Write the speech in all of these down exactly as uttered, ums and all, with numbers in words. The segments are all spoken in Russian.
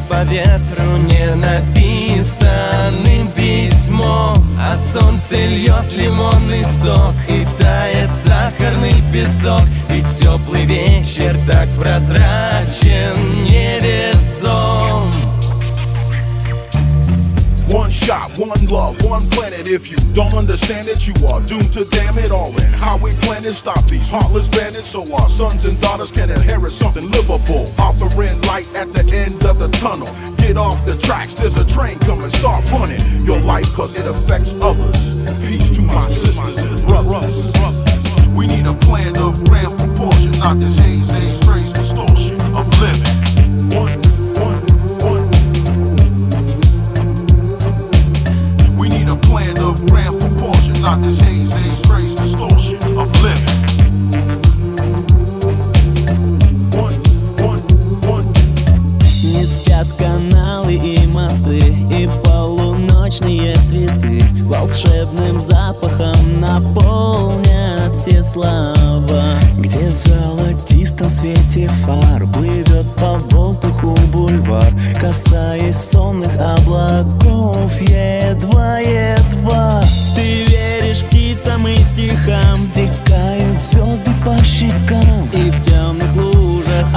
по ветру не написанным письмом, а солнце льет лимонный сок и тает сахарный песок. И теплый вечер так прозрачен, не резон. One shot, one love, one planet. If you don't understand it, you are doomed to damn it all. And how we plan to stop these heartless bandits so our sons and daughters can inherit something livable. Offering light at the end of the tunnel. Get off the tracks, there's a train coming, start running your life cause it affects others. Peace to my sisters and brothers. We need a plan of grand proportion, not this haze, disgrace, distortion of living. One, one, one. We need a plan of grand proportion, not this haze, disgrace, distortion of living. One, one, one. Не спят каналы и мосты, и полуночные цветы волшебным запахом наполнят все слова. Где в золотистом свете фар плывет по воздуху бульвар, касаясь сонных облаков едва-едва. Ты веришь птицам и стихам, стекают звезды по щекам, и в темных лужах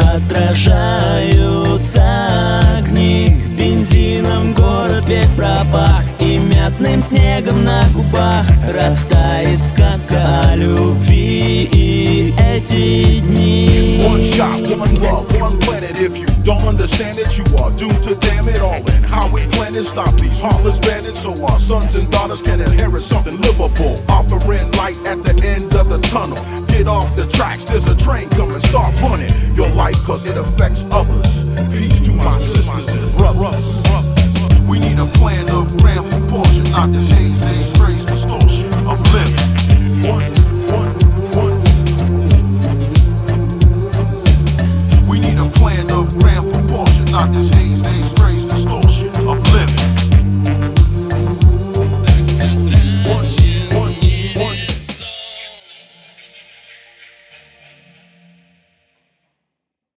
отражаются огни. Бензином город весь пропах, и мятным снегом на губах растает сказка о любви и эти дни. One shot, one love, one planet. If you don't understand it, you are doomed to damn it all. And how we plan to stop these heartless bandits so our sons and daughters can inherit something livable. Offering light at the end of the tunnel. Get off the tracks, there's a train coming, start running your life cause it affects others. Peace to my sisters and brothers. We need a plan of grand proportion, not this haze, disgrace, distortion of living. One, one, one. We need a plan of grand proportion, not this haze.